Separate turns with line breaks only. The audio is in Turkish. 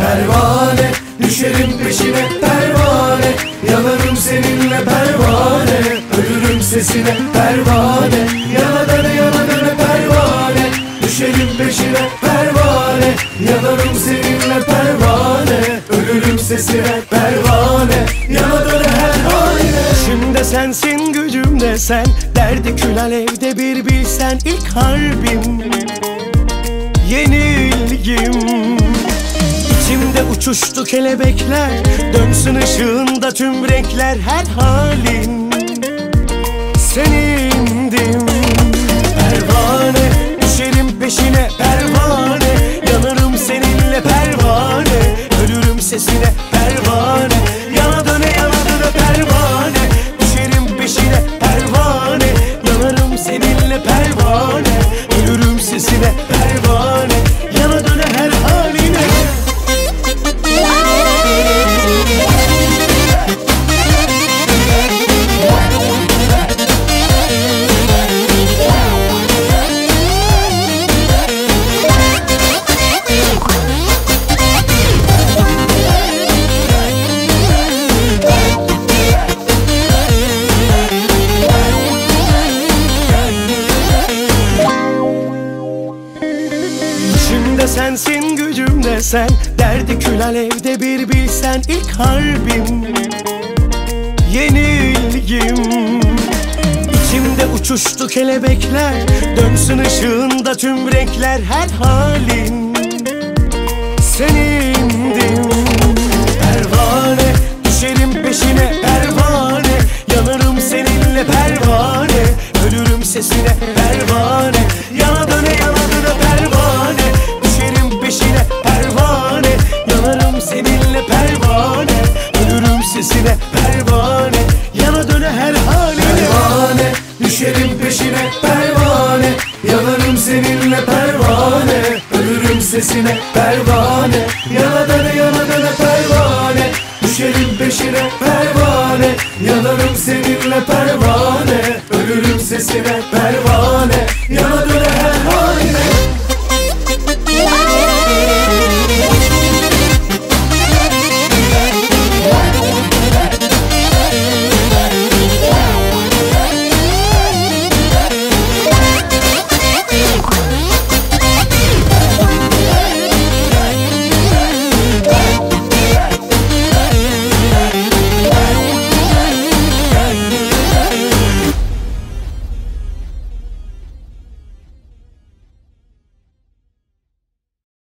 pervane. Düşerim peşine pervane, yanarım seninle pervane. Ölürüm sesine pervane, yana döne pervane. Düşerim peşine pervane, yanarım seninle pervane. Ölürüm sesine pervane, yana döne her haline.
İçimde sensin, gücümde sen, derdi kül alevde bir bilsen. İlk harbim, yenilgim. İçimde uçuştu kelebekler, dönsün ışığında tüm renkler. Her halin senindim. Pervane, düşerim peşine pervane, yanarım seninle pervane. Ölürüm sesine pervane, yana döne pervane. Düşerim peşine pervane, yanarım seninle pervane. Ölürüm sesine pervane, yana döne her haline. İçimde sensin, gücümde sen, derdi kül alevde bir bilsen. İlk harbim, yenilgim. İçimde uçuştu kelebekler, dönsün ışığında tüm renkler. Her halin senindim. Pervane, düşerim peşine pervane, yanarım seninle pervane. Ölürüm sesine pervane, yana döne pervane. Düşerim peşine pervane, yanarım seninle pervane. Ölürüm sesine pervane, yana döne her haline.
Pervane, düşerim peşine pervane, yanarım seninle pervane. Ölürüm sesine pervane, yana döne pervane. Düşerim peşine pervane, yanarım seninle pervane. Ölürüm sesine pervane.